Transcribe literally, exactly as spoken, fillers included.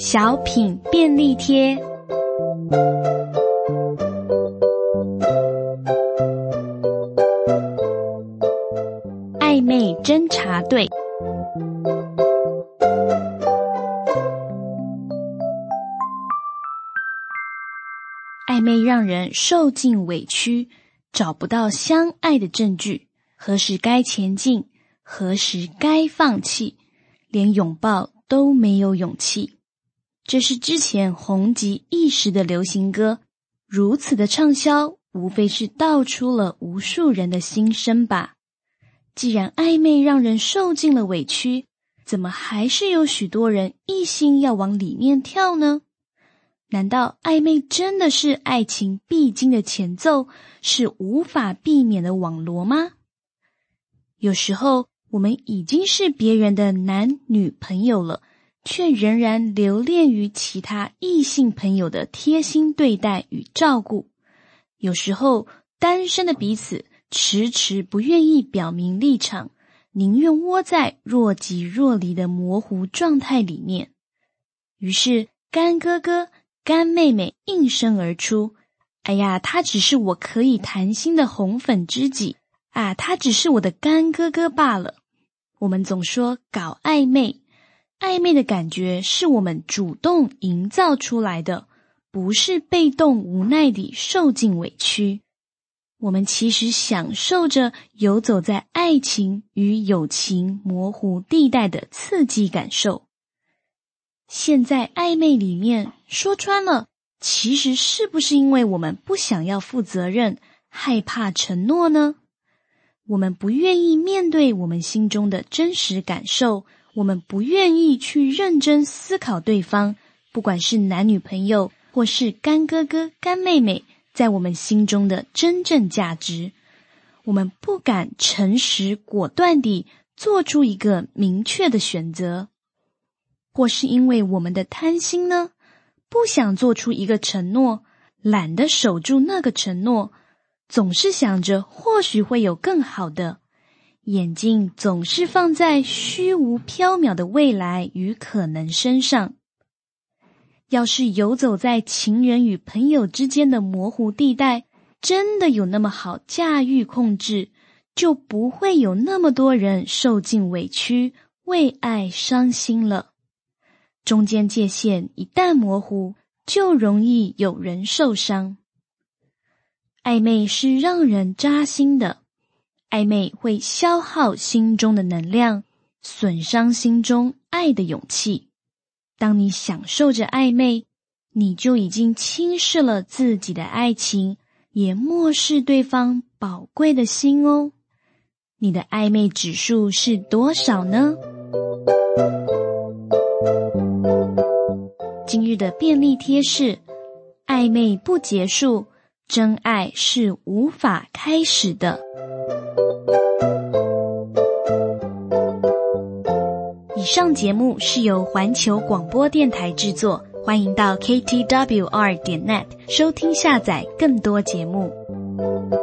小品便利贴。暧昧侦查队。暧昧让人受尽委屈，找不到相爱的证据，何时该前进，何时该放弃，连拥抱都没有勇气。这是之前红极一时的流行歌，如此的畅销，无非是道出了无数人的心声吧。既然暧昧让人受尽了委屈，怎么还是有许多人一心要往里面跳呢？难道暧昧真的是爱情必经的前奏，是无法避免的网罗吗？有时候我们已经是别人的男女朋友了，却仍然留恋于其他异性朋友的贴心对待与照顾。有时候单身的彼此迟迟不愿意表明立场，宁愿窝在若即若离的模糊状态里面。于是干哥哥干妹妹应声而出，哎呀，他只是我可以谈心的红粉知己啊，他只是我的干哥哥罢了。我们总说搞暧昧，暧昧的感觉是我们主动营造出来的，不是被动无奈地受尽委屈。我们其实享受着游走在爱情与友情模糊地带的刺激感受。现在暧昧里面说穿了，其实是不是因为我们不想要负责任，害怕承诺呢？我们不愿意面对我们心中的真实感受，我们不愿意去认真思考对方，不管是男女朋友或是干哥哥干妹妹，在我们心中的真正价值。我们不敢诚实果断地做出一个明确的选择，或是因为我们的贪心呢，不想做出一个承诺，懒得守住那个承诺，总是想着或许会有更好的，眼睛总是放在虚无缥缈的未来与可能身上。要是游走在情人与朋友之间的模糊地带，真的有那么好驾驭控制，就不会有那么多人受尽委屈，为爱伤心了。中间界限一旦模糊，就容易有人受伤。暧昧是让人扎心的，暧昧会消耗心中的能量，损伤心中爱的勇气。当你享受着暧昧，你就已经轻视了自己的爱情，也漠视对方宝贵的心哦。你的暧昧指数是多少呢？今日的便利贴是：暧昧不结束，真爱是无法开始的。以上节目是由环球广播电台制作，欢迎到 K T W R 点 net 收听下载更多节目。